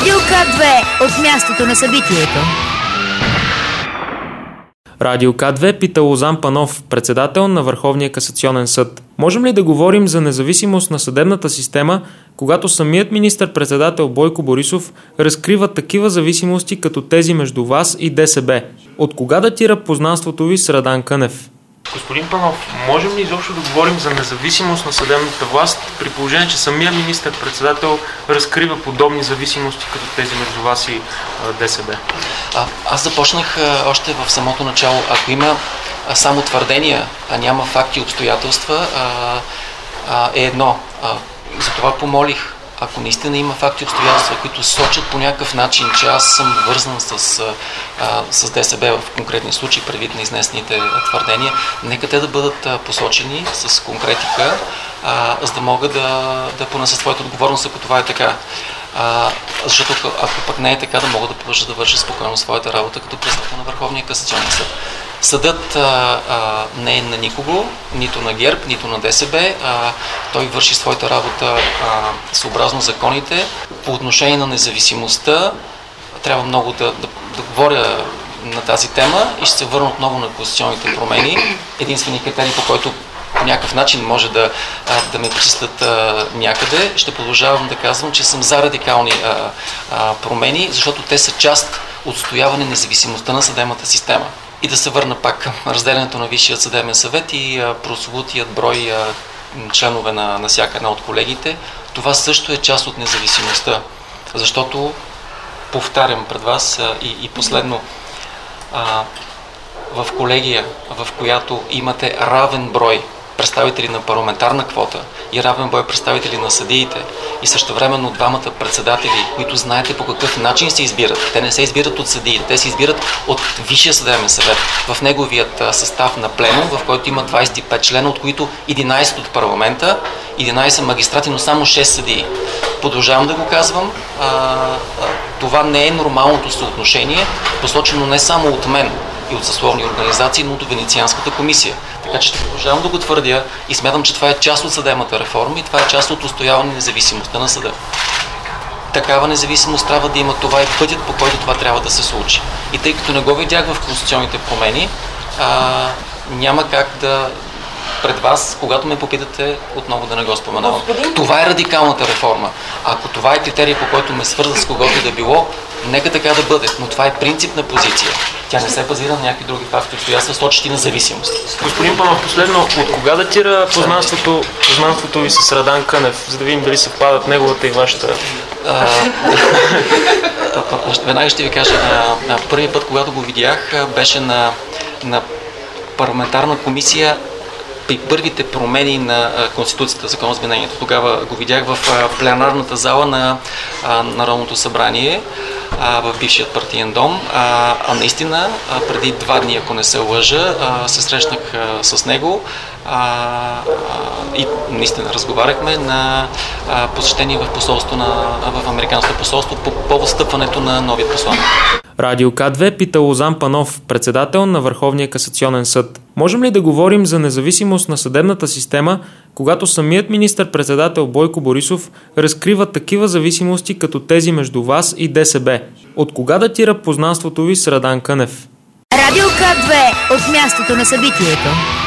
Радио К2 от мястото на събитието. Радио К2 пита Лозан Панов, председател на Върховния касационен съд. Можем ли да говорим за независимост на съдебната система, когато самият министър-председател Бойко Борисов разкрива такива зависимости като тези между вас и ДСБ? От кога датира познанството ви с Радан Кънев? Господин Панов, можем ли изобщо да говорим за независимост на съдебната власт, при положение, че самия министър-председател разкрива подобни зависимости като тези между вас и ДСБ? Аз започнах още в самото начало. Ако има само твърдения, а няма факти и обстоятелства, е едно. Затова помолих, ако наистина има факти и обстоятелства, които сочат по някакъв начин, че аз съм вързан с ДСБ в конкретни случаи, предвид на изнесените твърдения, нека те да бъдат посочени с конкретика, за да мога да понеса своята отговорност, ако това е така. Защото ако пък не е така, да мога да продължа да върша спокойно своята работа като председател на Върховния касационен съд. Съдът не е на никого, нито на ГЕРБ, нито на ДСБ. Той върши своята работа съобразно законите. По отношение на независимостта, трябва много да говоря на тази тема и ще се върна отново на конституционните промени. Единственият критерий, по който по някакъв начин може да ме причислят някъде, ще продължавам да казвам, че съм за радикални промени, защото те са част от отстояване на независимостта на съдебната система. И да се върна пак към разделянето на Висшия съдебен съвет и прословутият брой членове на всяка една от колегите. Това също е част от независимостта, защото, повтарям пред вас и последно, в колегия, в която имате равен брой представители на парламентарна квота и равен брой представители на съдиите и същевременно двамата председатели, които знаете по какъв начин се избират. Те не се избират от съдиите, те се избират от Висшия съдебен съвет в неговият състав на пленум, в който има 25 члена, от които 11 от парламента, 11 магистрати, но само 6 съдии. Продължавам да го казвам, това не е нормалното съотношение, посочено не само от мен и от съсловни организации, но от Венецианската комисия. Така че ще продължавам да го твърдя и смятам, че това е част от съдебната реформа и това е част от устояване на независимостта на съда. Такава независимост трябва да има, това е пътят, по който това трябва да се случи. И тъй като не го видях в конституционните промени, няма как да пред вас, когато ме попитате, отново да не го споменавам. Това е радикалната реформа. Ако това е критерий, по който ме свърза с когото и да било, нека така да бъде, но това е принципна позиция. Тя не се базира на някакви други факти, обстоятелства, сочат и на зависимост. Господин Панов, последно, от кога датира познанството ви с Радан Кънев, за да видим дали съвпадат неговата и вашата? Веднага ще ви кажа, първият път, когато го видях, беше на парламентарна комисия при първите промени на Конституцията, закон за изменението. Тогава го видях в пленарната зала на Народното събрание в бившият партиен дом. Наистина, преди 2 дни, ако не се лъжа, се срещнах с него и наистина разговаряхме на посещение в посолство в Американското посолство по възстъпването на новият посланик. Радио К2 пита Лозан Панов, председател на Върховния касационен съд. Можем ли да говорим за независимост на съдебната система, когато самият министър-председател Бойко Борисов разкрива такива зависимости като тези между вас и ДСБ? От кога датира познанството ви с Радан Кънев? Радио К2 от мястото на събитието.